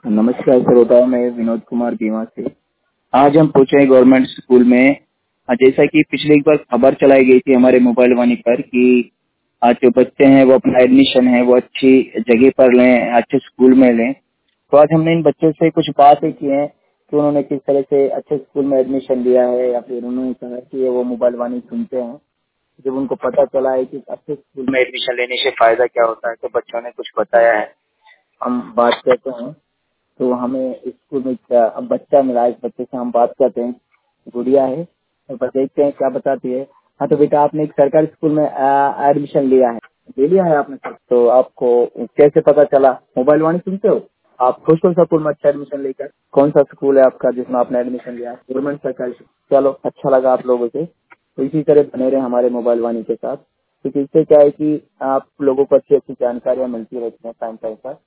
नमस्कार श्रोताओं, मैं विनोद कुमार बीमा से। आज हम पहुंचे गवर्नमेंट स्कूल में। जैसा कि पिछली बार खबर चलाई गई थी हमारे मोबाइल वाणी पर कि आज जो बच्चे हैं वो अपना एडमिशन है वो अच्छी जगह पर लें, अच्छे स्कूल में लें। तो आज हमने इन बच्चों से कुछ बातें की हैं कि उन्होंने किस तरह से अच्छे स्कूल में एडमिशन लिया है या फिर उन्होंने कहा कि वो मोबाइल वाणी सुनते हैं। जब उनको पता चला है कि अच्छे स्कूल में एडमिशन लेने से फायदा क्या होता है तो बच्चों ने कुछ बताया है। हम बात करते हैं। तो हमें स्कूल में अब बच्चा मिला, इस बच्चे से हम बात करते हैं। गुड़िया है, तो देखते हैं क्या बताती है। हाँ तो बेटा, आपने एक सरकारी स्कूल में एडमिशन लिया है, ले लिया है आपने सर? तो आपको कैसे पता चला? मोबाइल वाणी सुनते हो आप? खुश हो स्कूल में अच्छा एडमिशन लेकर? कौन सा स्कूल है आपका जिसमें आपने एडमिशन लिया है? गवर्नमेंट सरकारी? चलो, अच्छा लगा आप लोगों से। तो इसी तरह बने रहे हमारे मोबाइल वाणी के साथ, क्योंकि इससे क्या है कि आप लोगों को अच्छी अच्छी जानकारियां मिलती रहती हैं टाइम टाइम पर।